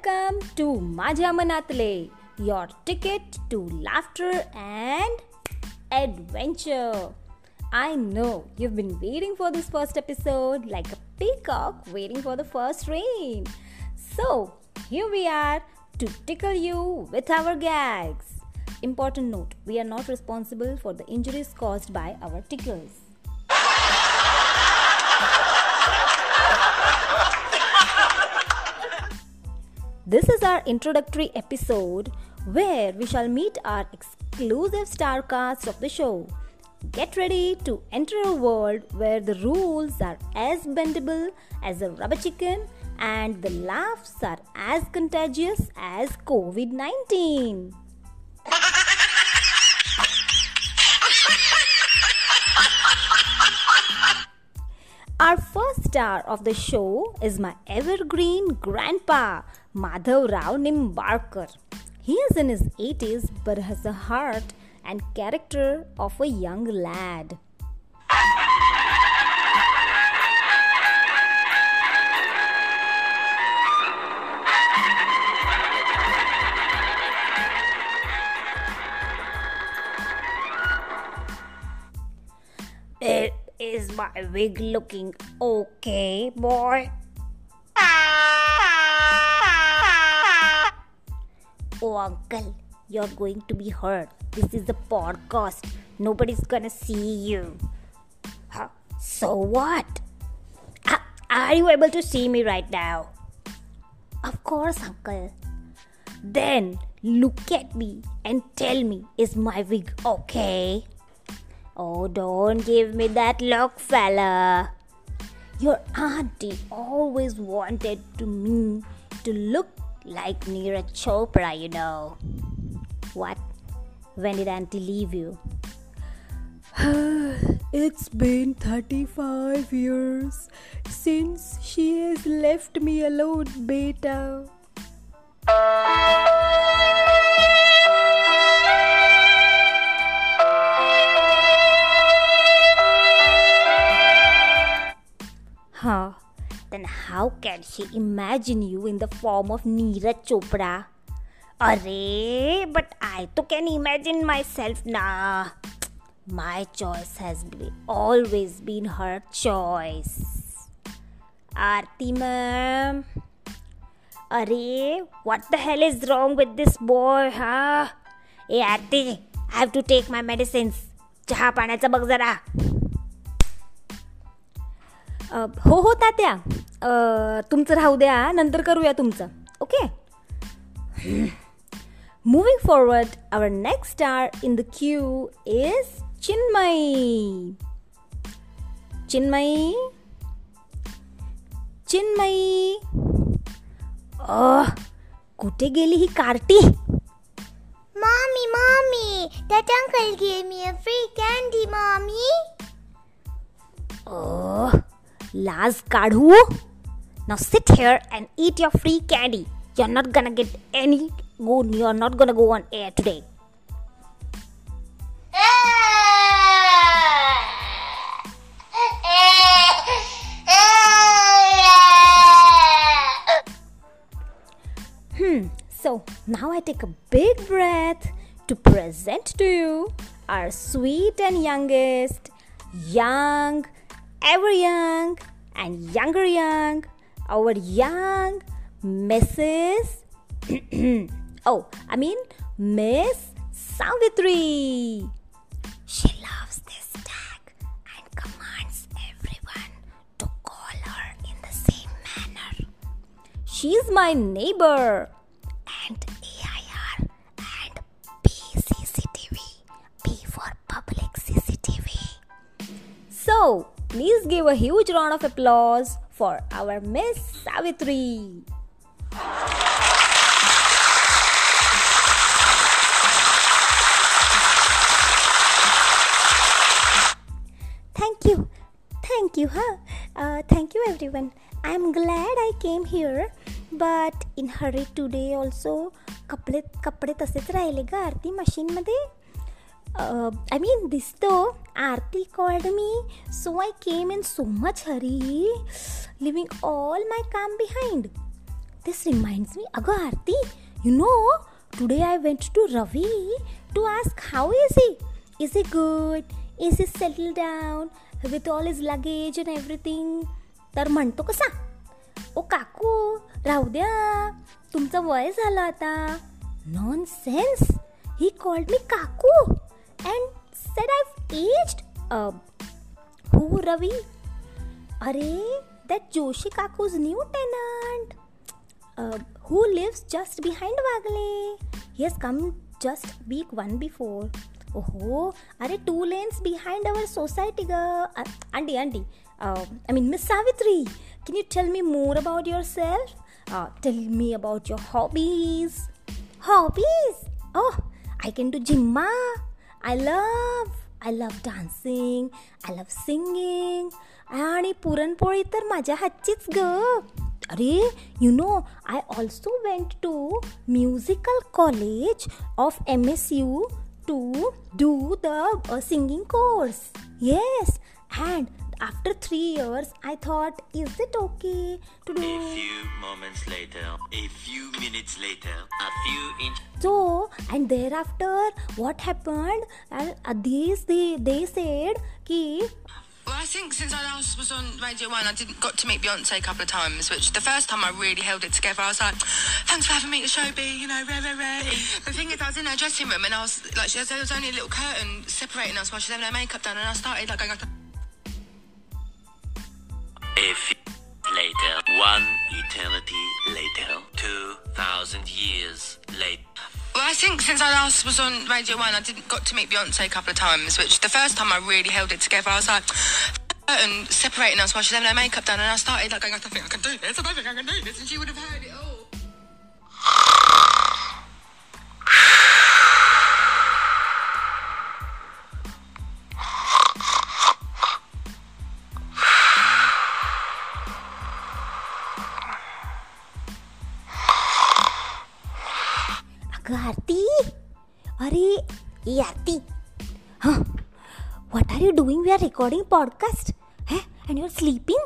welcome to माझ्या मनातले, your ticket to laughter and adventure. I know you've been waiting for this first episode like a peacock waiting for the first rain. So, here we are to tickle you with our gags. Important note, we are not responsible for the injuries caused by our tickles. This is our introductory episode where we shall meet our exclusive star cast of the show. Get ready to enter a world where the rules are as bendable as a rubber chicken and the laughs are as contagious as COVID-19. Our first star of the show is my evergreen grandpa, Madhav Rao Nimbarkar. He is in his 80s but has the heart and character of a young lad. Is my wig looking okay, boy? Oh, uncle, you're going to be hurt. This is a podcast. Nobody's gonna see you. Huh? So what? Are you able to see me right now? Of course, uncle. Then look at me and tell me, is my wig okay? Oh, don't give me that look, fella. Your auntie always wanted me to look like Neeraj Chopra, you know. What? When did auntie leave you? It's been 35 years since she has left me alone, beta. Huh? Then how can she imagine you in the form of Neeraj Chopra? Arey, but I too can imagine myself na. My choice has always been her choice. Aarti ma'am. Arey, what the hell is wrong with this boy, huh? Hey Aarti, I have to take my medicines. चहा पाण्याचं बघ जरा. हो तात्या, तुमचं राहू द्या, नंतर करूया तुमचं. Okay. Moving forward, our next star in the queue is Chinmay. Chinmay. कुठे गेली ही कार्टी? Mommy, that uncle gave me a free candy, Mommy. Laaz kaadhu. Now sit here and eat your free candy. You're not gonna get any good. You're not gonna go on air today. So now I take a big breath to present to you our sweet and youngest, young, ever young and younger young, our young Mrs. Miss Savitri. She loves this tag and commands everyone to call her in the same manner. She's my neighbor. And AIR and PCCTV. P for public CCTV. So, please give a huge round of applause for our Miss Savitri. Thank you, thank you everyone. I'm glad I came here, but in hurry today also. कपडे तसेच राहिले ग आरती machine मध्ये. दिसतो. Aarti called me, so I came in so much hurry, leaving all my calm behind. this reminds me, Aga Aarti, you know, today I went to Ravi to ask how is he? Is he good? Is he settled down with all his luggage and everything? तर म्हणतो कसा, ओ काकू राहू द्या, तुमचं वय झालं आता. Nonsense. He called me Kaku and said I've aged. Who, Ravi? Arey, that Joshi Kaku's new tenant. Who lives just behind Wagle. He has come just week one before. Oh, arey 2 lanes behind our society ga. Auntie. I mean Miss Savitri. Can you tell me more about yourself? Tell me about your hobbies. Hobbies? Oh, I can do gymma. I love dancing. I love singing. आणि पुरणपोळी तर माझ्या हातचीच ग. अरे, you know, I also went to musical college of MSU to do the singing course. Yes, and after 3 years, I thought, is it okay to do? A few moments later, a few minutes later, a few inches. So, and thereafter, what happened? They said कि Well, I think since I last was on Radio 1, I got to meet Beyonce a couple of times, which the first time I really held it together, I was like, thanks for having me to show B, you know, rare. The thing is, I was in her dressing room and I was like, there was only a little curtain separating us while she was having her makeup done, and I started like going like. A few later, 1 eternity later, 2,000 years later. Well, I think since I last was on Radio 1, I got to meet Beyonce a couple of times, which the first time I really held it together, I was like, and separating us while she was having her makeup done, and I started like going, I don't think I can do this, and she would have heard it all. Aarti, Aarti, huh? What are you doing? We are recording podcast, huh? And you're sleeping?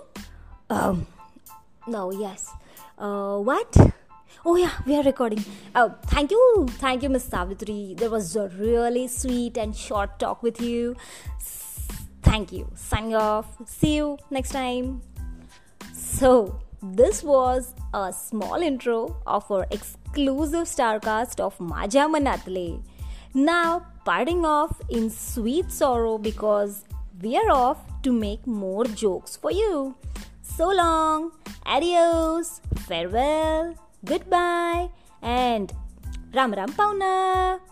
No, yes. What? Oh yeah, we are recording. Thank you, Miss Savitri. There was a really sweet and short talk with you. Thank you. Signing off. See you next time. So, this was a small intro of our exclusive starcast of Majha Manatle. Now, parting off in sweet sorrow because we are off to make more jokes for you. So long, adios, farewell, goodbye, and Ram Ram Pauna.